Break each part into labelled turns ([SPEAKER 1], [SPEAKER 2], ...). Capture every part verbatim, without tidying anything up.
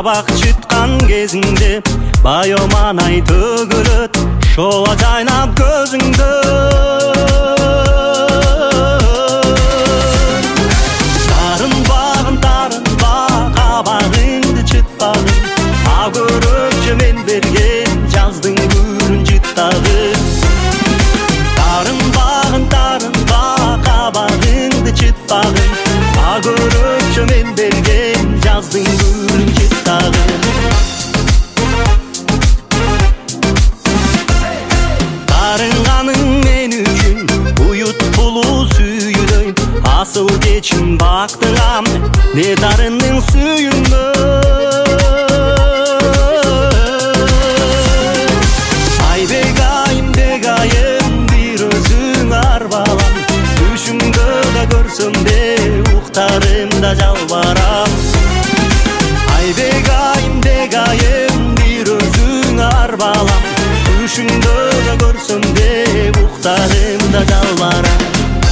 [SPEAKER 1] Kabak çıtkan gezinde Bayomana tөгілөт Шола жайнап көзіңді Тарын бағын тарын бақ Қабағыңды çıtпағын Ақ өрікші мен берген Жаздың гүлін жыттағын Тарын бағын тарын бақ Қабағыңды çıtпағын Ақ өрікші мен берген Жаздың гүлін жыттағын Мен üçün uyut pulu suyuday Asıl geçin baktığam ne darının suyunda Ay begayım begayım bir özün arbalam Düşümde de görsem de uxtarımda jalbaram Ay begayım begayım bir özün arbalam Düşümde de görsem de uxtarımda jalbaram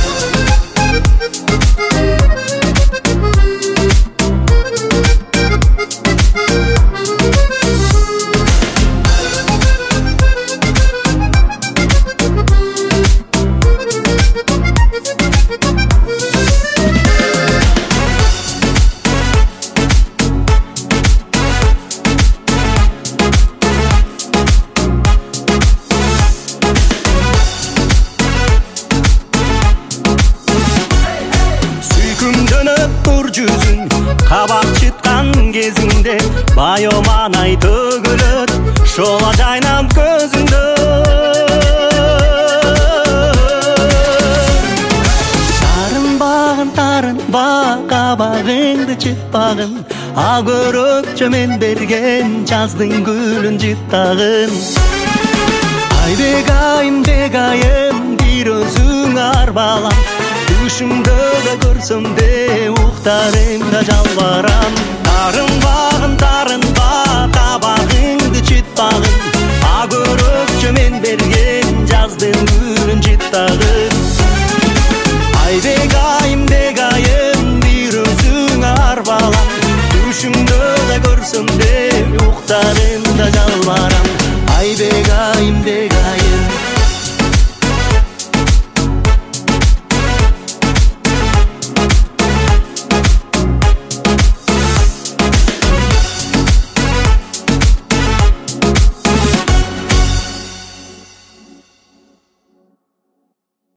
[SPEAKER 1] Kabak çıtkan gezinde Bayomana tөгілөт Шола жайнап көзіңді Тарын бағын тарын бақ Қабағыңды çıtпағын Ақ өрікші мен берген Жаздың гүлін жыттағын Ай бегайым бегайым bir өзің арбалам Düşümde de görsem de uxtarımda jalbaram Tарын бағын тарын бақ Қабағыңды çıtпағын Ақ өрікші мен берген Жаздың гүлін жыттағын